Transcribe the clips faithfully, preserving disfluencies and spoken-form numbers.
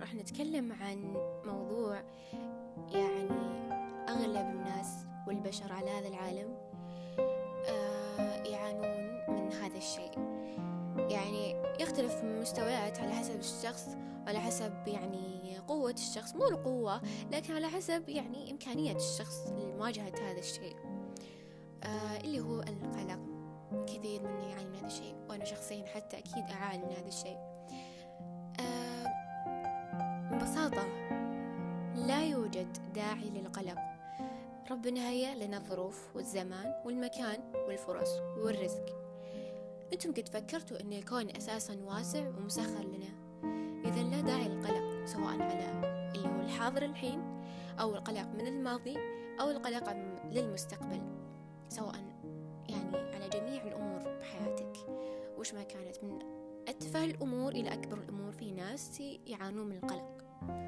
راح نتكلم عن موضوع يعني أغلب الناس والبشر على هذا العالم آه يعانون من هذا الشيء. يعني يختلف من مستويات على حسب الشخص، على حسب يعني قوة الشخص، مو القوة لكن على حسب يعني إمكانية الشخص لمواجهة هذا الشيء آه اللي هو القلق. كثير منا يعاني من هذا الشيء، وأنا شخصيا حتى أكيد أعاني من هذا الشيء. آه ببساطة لا يوجد داعي للقلق. ربنا هيأ لنا الظروف والزمان والمكان والفرص والرزق. أنتم قد فكرتوا أن الكون أساسا واسع ومسخر لنا؟ إذا لا داعي للقلق، سواء على اللي هو الحاضر الحين، أو القلق من الماضي، أو القلق للمستقبل، سواء يعني على جميع الأمور بحياتك وش ما كانت، من أتفه الأمور إلى أكبر الأمور. في ناس يعانون من القلق.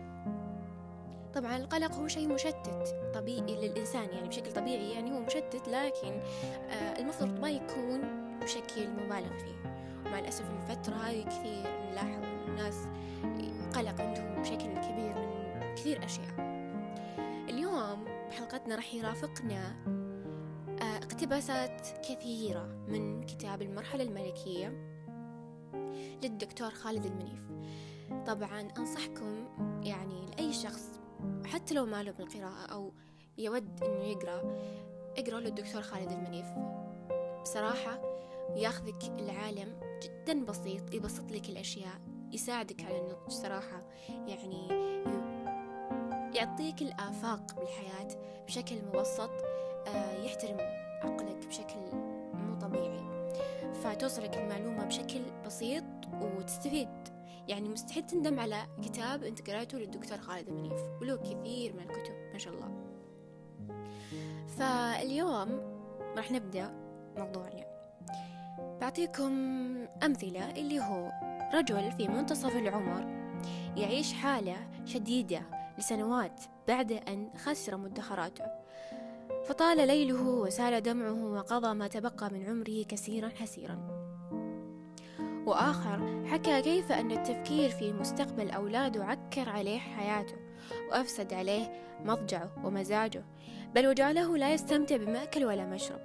طبعا القلق هو شيء مشتت طبيعي للإنسان، يعني بشكل طبيعي يعني هو مشتت، لكن آه المفروض ما يكون بشكل مبالغ فيه. ومع الأسف الفترة هذه كثير نلاحظ أن الناس قلق عندهم بشكل كبير من كثير أشياء. اليوم بحلقتنا راح يرافقنا آه اقتباسات كثيرة من كتاب المرحلة الملكية للدكتور خالد المنيف. طبعا أنصحكم يعني لأي شخص حتى لو ما له بالقراءة أو يود أنه يقرأ، اقرأ للدكتور خالد المنيف. بصراحة ياخذك العالم جدا بسيط، يبسط لك الأشياء، يساعدك على النضج صراحة، يعني يعطيك الآفاق بالحياة بشكل مبسط، يحترم عقلك بشكل مو طبيعي، فتوصلك المعلومة بشكل بسيط وتستفيد. يعني مستحيل تندم على كتاب انت قرأته للدكتور خالد المنيف، وله كثير من الكتب ما شاء الله. فاليوم راح نبدأ موضوعنا. بعطيكم أمثلة، اللي هو رجل في منتصف العمر يعيش حالة شديدة لسنوات بعد أن خسر مدخراته، فطال ليله وسال دمعه وقضى ما تبقى من عمره كثيرا حسيرا. وآخر حكى كيف أن التفكير في مستقبل أولاده عكر عليه حياته وأفسد عليه مضجعه ومزاجه، بل وجعله لا يستمتع بمأكل ولا مشرب.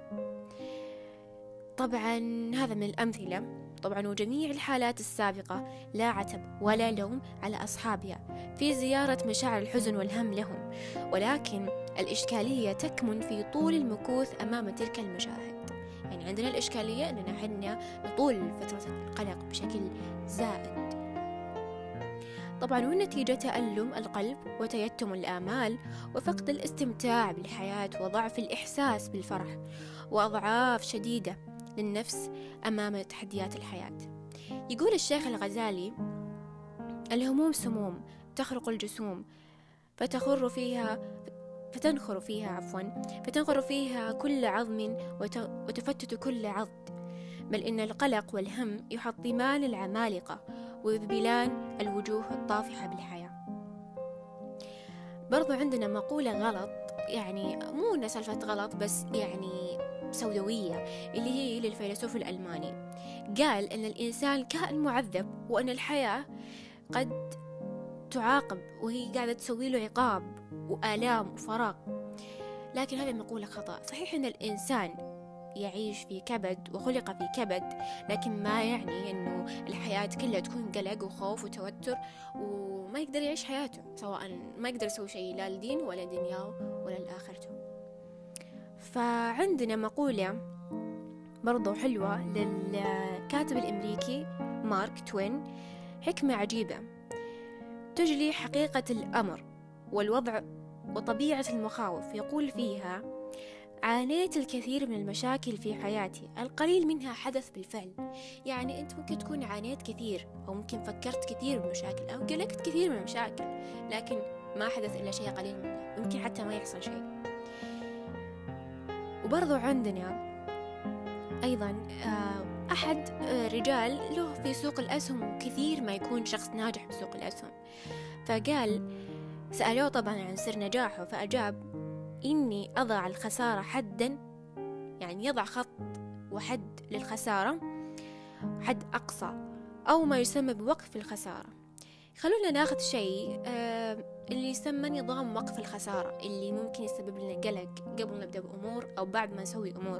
طبعا هذا من الأمثلة. طبعا وجميع الحالات السابقة لا عتب ولا لوم على أصحابها في زيارة مشاعر الحزن والهم لهم، ولكن الإشكالية تكمن في طول المكوث أمام تلك المشاهد. يعني عندنا الإشكالية أننا حنا نطول فترة القلق بشكل زائد. طبعا والنتيجة تألم القلب وتيتم الآمال وفقد الاستمتاع بالحياة وضعف الإحساس بالفرح وأضعاف شديدة للنفس أمام تحديات الحياة. يقول الشيخ الغزالي: الهموم سموم تخرق الجسوم فتخر فيها فتنخر فيها عفوا فتنخر فيها كل عظم وتفتت كل عضد، بل إن القلق والهم يحطمان العمالقة ويذبلان الوجوه الطافحة بالحياة. برضو عندنا مقولة غلط، يعني مو إنها سالفة غلط بس يعني سوداوية، اللي هي للفيلسوف الألماني. قال أن الإنسان كائن معذب، وأن الحياة قد تعاقب وهي قاعدة تسوي له عقاب وآلام وفراغ. لكن هذه المقولة خطأ. صحيح أن الإنسان يعيش في كبد وخلق في كبد، لكن ما يعني أنه الحياة كلها تكون قلق وخوف وتوتر وما يقدر يعيش حياته، سواء ما يقدر يسوي شيء لا لدين ولا دنياه ولا لآخرته. فعندنا مقولة برضو حلوة للكاتب الأمريكي مارك توين، حكمة عجيبة تجلي حقيقة الأمر والوضع وطبيعة المخاوف. يقول فيها: عانيت الكثير من المشاكل في حياتي، القليل منها حدث بالفعل. يعني أنت ممكن تكون عانيت كثير، أو ممكن فكرت كثير بالمشاكل، أو قلقت كثير من المشاكل، لكن ما حدث إلا شيء قليل منها، ممكن حتى ما يحصل شيء. وبرضو عندنا أيضا أحد رجال له في سوق الأسهم كثير ما يكون شخص ناجح بسوق الأسهم، فقال، سألوه طبعا عن سر نجاحه، فأجاب: إني أضع الخسارة حدا، يعني يضع خط وحد للخسارة، حد أقصى، أو ما يسمى بوقف الخسارة. خلونا ناخذ شيء آه اللي يسمى نظام وقف الخسارة، اللي ممكن يسبب لنا قلق قبل نبدأ بأمور أو بعد ما نسوي أمور.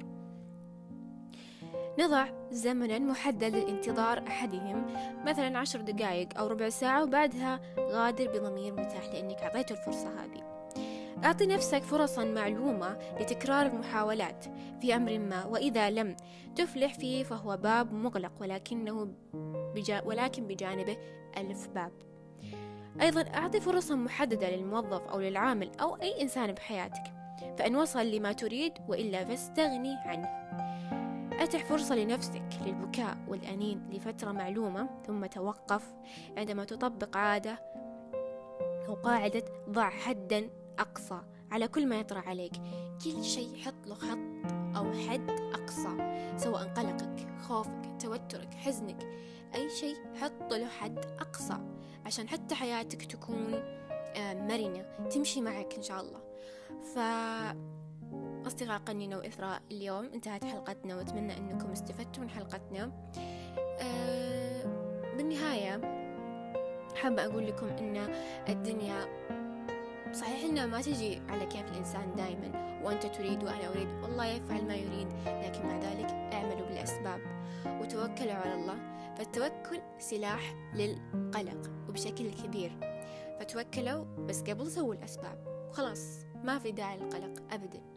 نضع زمنا محدد للانتظار أحدهم، مثلا عشر دقائق أو ربع ساعة، وبعدها غادر بضمير مرتاح لأنك أعطيته الفرصة هذه. أعطي نفسك فرصا معلومة لتكرار المحاولات في أمر ما، وإذا لم تفلح فيه فهو باب مغلق، ولكنه بجا ولكن بجانبه ألف باب. أيضا أعطي فرصا محددة للموظف أو للعامل أو أي إنسان بحياتك، فإن وصل لما تريد وإلا فاستغني عنه. أتح فرصة لنفسك للبكاء والأنين لفترة معلومة، ثم توقف عندما تطبق عادة أو قاعدة ضع حدا أقصى على كل ما يطرأ عليك. كل شيء حط له خط أو حد أقصى، سواء قلقك، خوفك، توترك، حزنك، أي شيء حط له حد أقصى عشان حتى حياتك تكون مرنة تمشي معك إن شاء الله. ف أصدقاء قنينة وإثراء، اليوم انتهت حلقتنا وأتمنى أنكم استفدتوا من حلقتنا. أه بالنهاية حابة أقول لكم أن الدنيا صحيح إنها ما تجي على كيف الإنسان دائما، وأنت تريد وأنا أريد، والله يفعل ما يريد، لكن مع ذلك اعملوا بالأسباب وتوكلوا على الله. فالتوكل سلاح للقلق وبشكل كبير، فتوكلوا بس قبل سووا الأسباب، وخلاص ما في داعي للقلق أبدا.